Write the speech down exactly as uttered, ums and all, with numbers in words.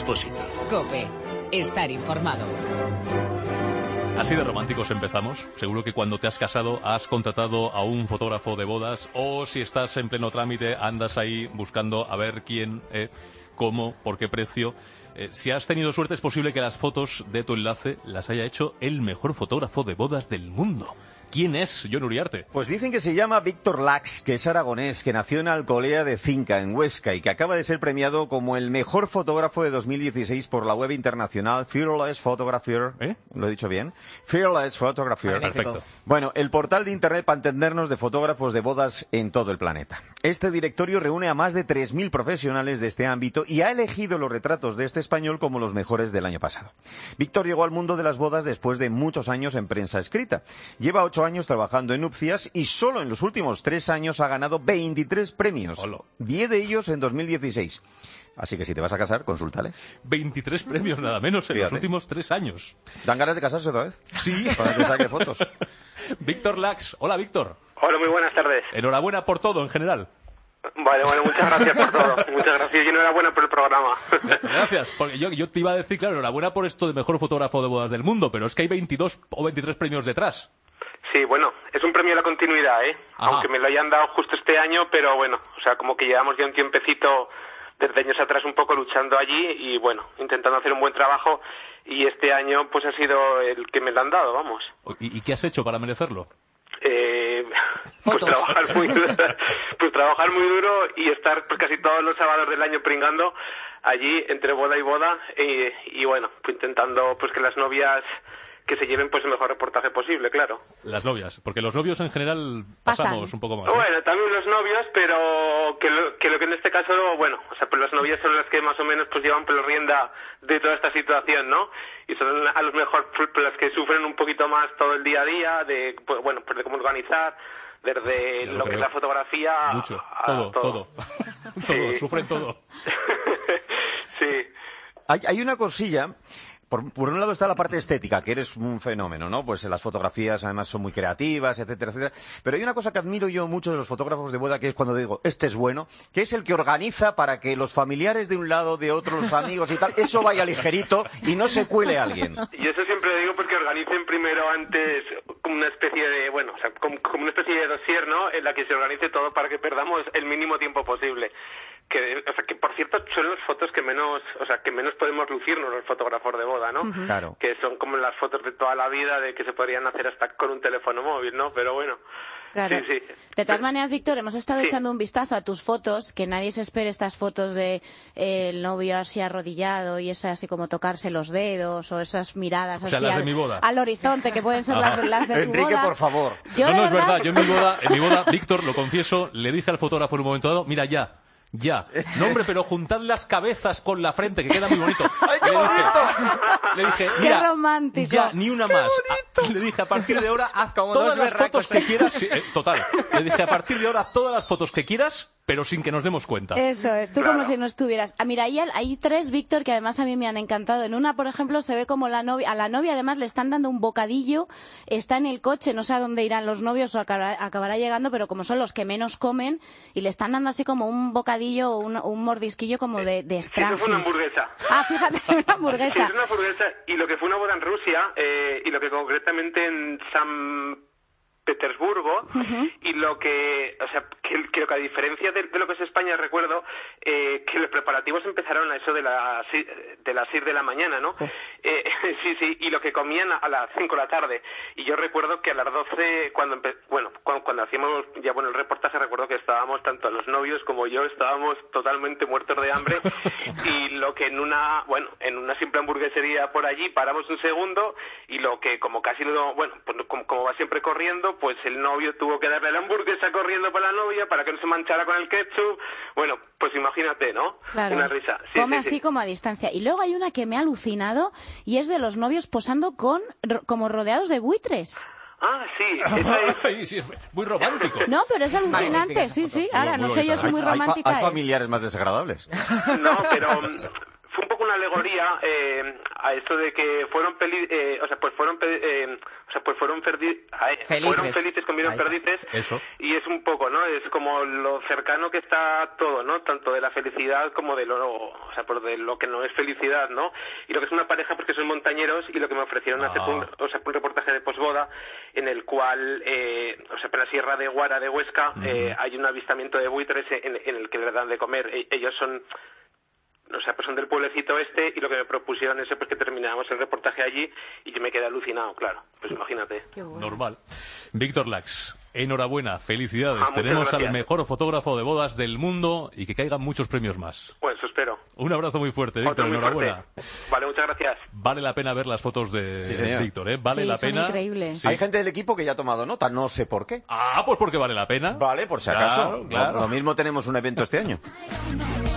Expósito. COPE. Estar informado. Así de románticos empezamos. Seguro que cuando te has casado has contratado a un fotógrafo de bodas, o si estás en pleno trámite andas ahí buscando a ver quién, eh, cómo, por qué precio. Eh, si has tenido suerte, es posible que las fotos de tu enlace las haya hecho el mejor fotógrafo de bodas del mundo. ¿Quién es Jon Uriarte? Pues dicen que se llama Víctor Lax, que es aragonés, que nació en Alcolea de Cinca, en Huesca, y que acaba de ser premiado como el mejor fotógrafo de dos mil dieciséis por la web internacional Fearless Photographer. ¿Eh? ¿Lo he dicho bien? Fearless Photographer. Perfecto. Bueno, el portal de internet para entendernos de fotógrafos de bodas en todo el planeta. Este directorio reúne a más de tres mil profesionales de este ámbito y ha elegido los retratos de este español como los mejores del año pasado. Víctor llegó al mundo de las bodas después de muchos años en prensa escrita. Lleva ocho años trabajando en nupcias y solo en los últimos tres años ha ganado veintitrés premios. Hola. diez de ellos en dos mil dieciséis. Así que si te vas a casar, consúltale. veintitrés premios nada menos en Fíjate. los últimos tres años. ¿Dan ganas de casarse otra vez? Sí. Para que saque fotos. Víctor Lax. Hola, Víctor. Hola, muy buenas tardes. Enhorabuena por todo en general. Vale, bueno, muchas gracias por todo. Muchas gracias y enhorabuena por el programa. Gracias, porque yo, yo te iba a decir, claro, enhorabuena por esto de mejor fotógrafo de bodas del mundo, pero es que hay veintidós o veintitrés premios detrás. Sí, bueno, es un premio a la continuidad, ¿eh? Ajá. Aunque me lo hayan dado justo este año, pero bueno, o sea, como que llevamos ya un tiempecito desde años atrás un poco luchando allí y bueno, intentando hacer un buen trabajo, y este año pues ha sido el que me lo han dado, vamos. ¿Y, y qué has hecho para merecerlo? Eh, pues trabajar muy duro, pues trabajar muy duro y estar pues casi todos los sábados del año pringando allí entre boda y boda y, y bueno, pues intentando pues que las novias que se lleven pues el mejor reportaje posible, claro. Las novias, porque los novios en general pasamos Pasan. un poco más, ¿eh? Bueno, también los novios, pero que lo, que lo que en este caso, bueno, o sea, pues las novias son las que más o menos pues llevan por la rienda de toda esta situación, ¿no? Y son a lo mejor pues, las que sufren un poquito más todo el día a día, de, pues, bueno, pues de cómo organizar, desde Ya lo, lo que es creo. la fotografía Mucho, a todo, todo. todo. Todo, Sí. sufren todo. Sí. Hay, hay una cosilla. Por, por un lado está la parte estética, que eres un fenómeno, ¿no? Pues las fotografías además son muy creativas, etcétera, etcétera. Pero hay una cosa que admiro yo mucho de los fotógrafos de boda, que es cuando digo, este es bueno, que es el que organiza para que los familiares de un lado, de otros amigos y tal, eso vaya ligerito y no se cuele a alguien. Y eso siempre lo digo porque organicen primero antes como una especie de, bueno, o sea, como, como una especie de dossier, ¿no? En la que se organice todo para que perdamos el mínimo tiempo posible. Que, o sea, que por cierto son las fotos que menos, o sea, que menos podemos lucirnos los fotógrafos de boda, ¿no? Uh-huh. Claro. Que son como las fotos de toda la vida de que se podrían hacer hasta con un teléfono móvil, ¿no? Pero bueno. Claro. Sí, sí. De todas maneras, Víctor, hemos estado Sí. echando un vistazo a tus fotos, que nadie se espere estas fotos de eh, el novio así arrodillado y esas así como tocarse los dedos o esas miradas O sea, así las de al, mi boda. al horizonte, que pueden ser Ajá. las, las de tu Enrique, boda. por favor. Yo, no, de no es verdad. verdad, Yo en mi boda, en mi boda, Víctor, lo confieso, le dije al fotógrafo en un momento dado, mira ya, ya. No, hombre, pero juntad las cabezas con la frente, que queda muy bonito. ¡Ay, qué Le dije- bonito! Le dije, Qué mira, romántico. ya, ni una más. A- Le dije, a partir de ahora, haz Como todas dos las berracos. fotos que quieras. Sí, eh, total. Le dije, a partir de ahora, haz todas las fotos que quieras, pero sin que nos demos cuenta. Eso es, tú Claro. como si no estuvieras. Ah, mira, ahí hay tres, Víctor, que además a mí me han encantado. En una, por ejemplo, se ve como la novia, a la novia además le están dando un bocadillo, está en el coche, no sé a dónde irán los novios o acabará, acabará llegando, pero como son los que menos comen, y le están dando así como un bocadillo o un, un mordisquillo como de, de Sí, eso fue una Strangis. hamburguesa. Ah, fíjate, una Sí, hamburguesa. es una hamburguesa, y lo que fue una boda en Rusia, eh, y lo que concretamente en San Petersburgo, y lo que, o sea, que, que lo que a diferencia de, de lo que es España, recuerdo eh, que los preparativos empezaron a eso de las si- de las seis de la mañana, ¿no? Eh, sí, sí, y lo que comían a, a las cinco de la tarde. Y yo recuerdo que a las doce, cuando empe- bueno, cuando, cuando hacíamos ya bueno el reportaje, recuerdo que estábamos, tanto los novios como yo, estábamos totalmente muertos de hambre, y lo que en una, bueno, en una simple hamburguesería por allí paramos un segundo, y lo que como casi lo, bueno, pues como, como va siempre corriendo, pues el novio tuvo que darle la hamburguesa corriendo para la novia para que no se manchara con el ketchup. Bueno, pues imagínate, ¿no? Claro. Una risa. Sí, Come sí, así sí. como a distancia. Y luego hay una que me ha alucinado y es de los novios posando con ro- como rodeados de buitres. Ah, sí, esa es... Ay, sí, es muy romántico. No, pero es alucinante, magnífica sí, esa sí. foto. Ahora, Muy no sé, yo bonita. soy muy Hay- hay fa- romántica. Hay ¿eh? familiares más desagradables. No, pero mm, fue un poco una alegoría eh, a esto de que fueron peli eh, o sea, pues fueron pe eh, o sea, pues fueron, ferdi ay, Felices. fueron felices, comieron Ahí está. perdices. Eso. Y es un poco poco, ¿no? Es como lo cercano que está todo, ¿no? Tanto de la felicidad como de lo, o sea, por de lo que no es felicidad, ¿no? Y lo que es una pareja porque son montañeros y lo que me ofrecieron Ah. hacer un, o sea, un reportaje de posboda en el cual, eh, o sea, en la Sierra de Guara de Huesca Uh-huh. eh, hay un avistamiento de buitres en, en el que le dan de comer. E- ellos son o sea, pues son del pueblecito este y lo que me propusieron es pues que termináramos el reportaje allí y yo me quedé alucinado, claro. Pues imagínate. Qué bueno. Normal. Víctor Lax, enhorabuena, felicidades. Ah, muchas Tenemos al gracias. mejor fotógrafo de bodas del mundo y que caigan muchos premios más. Pues eso espero. Un abrazo muy fuerte, Otro Víctor, muy enhorabuena. fuerte. Vale, muchas gracias. Vale la pena ver las fotos de Sí, señor. Víctor, ¿eh? Vale Sí, la son pena. increíbles. Sí. Hay gente del equipo que ya ha tomado nota, no sé por qué. Ah, pues porque vale la pena. Vale, por si acaso. Claro, claro. Lo, lo mismo tenemos un evento este año. I don't know